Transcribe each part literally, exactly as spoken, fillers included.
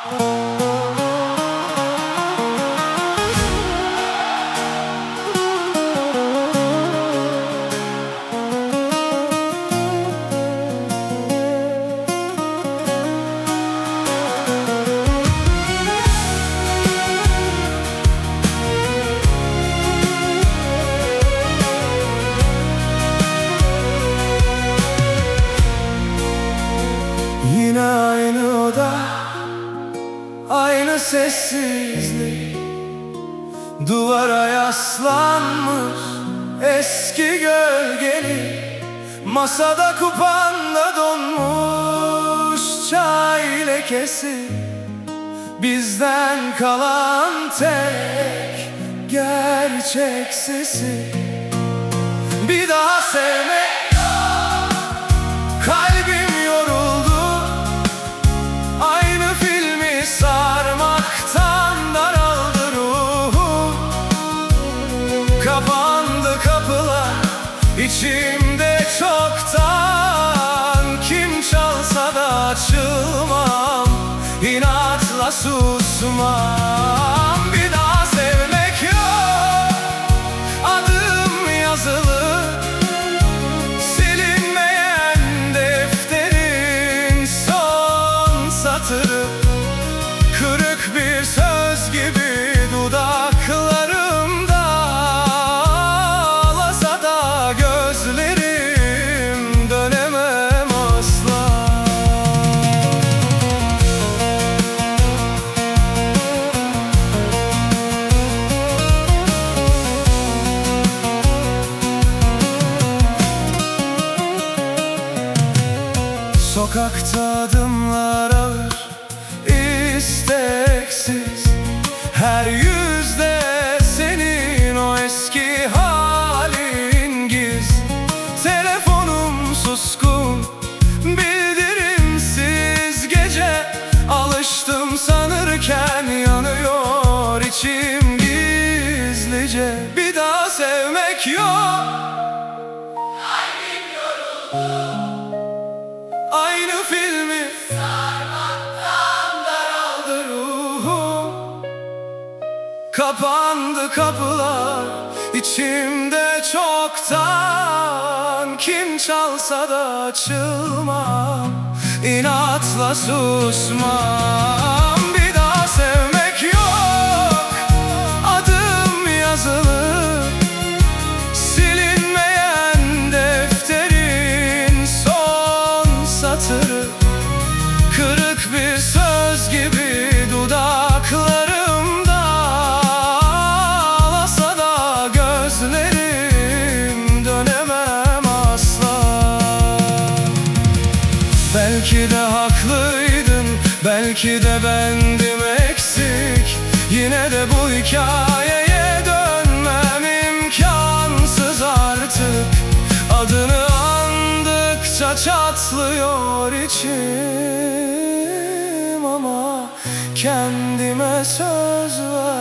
Yine aynı oda, aynı sessizlik, duvara yaslanmış eski gölgeli, masada kupanda donmuş çay lekesi, bizden kalan tek gerçek sesi. Bir daha sevmek yok, kalbim yoruldu, aynı filmi sarmaktan daraldı ruhum. Kapandı kapılar içimde çoktan, kim çalsa da açılmam, inatla susmam. Bir daha sevmek yok, adım yazılı, silinmeyen defterin son satırı. Kırık bir söz gibi dudaklarımda, ağlasa da gözlerim, dönemem asla. Sokakta adımlar ağır, isteksiz, her yüzde senin o eski halin giz. Telefonum suskun, bildirimsiz gece, alıştım sanırken yanıyor içim gizlice. Bir daha sevmek yok, kalbim yoruldu, aynı filmi sarmaktan daraldı ruhum. Kapandı kapılar içimde çoktan, kim çalsa da açılmam, inatla susmam. Bir daha sevmek yok, adım yazılı, silinmeyen defterin son satırı. Kırık bir söz gibi dudaklarımda, ağlasa da gözlerim, dönemem asla. Belki de haklıydın, belki de bendim eksik, yine de bu hikayeye dönmem imkansız artık. Adını andıkça çatlıyor içim, ama kendime söz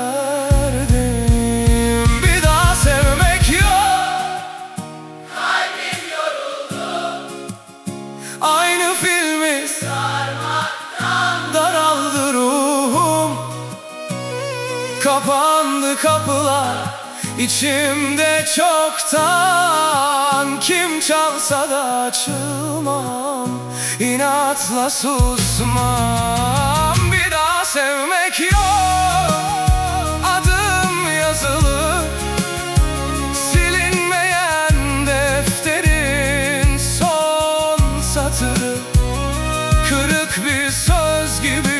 verdim. Bir daha sevmek yok, kalbim yoruldu, aynı filmi sarmaktan daraldı ruhum. Kapandı kapılar içimde çoktan, kim çalsa da açılmam, inatla susmam. Bir daha sevmek yok, adım yazılı, silinmeyen defterin son satırı. Kırık bir söz gibi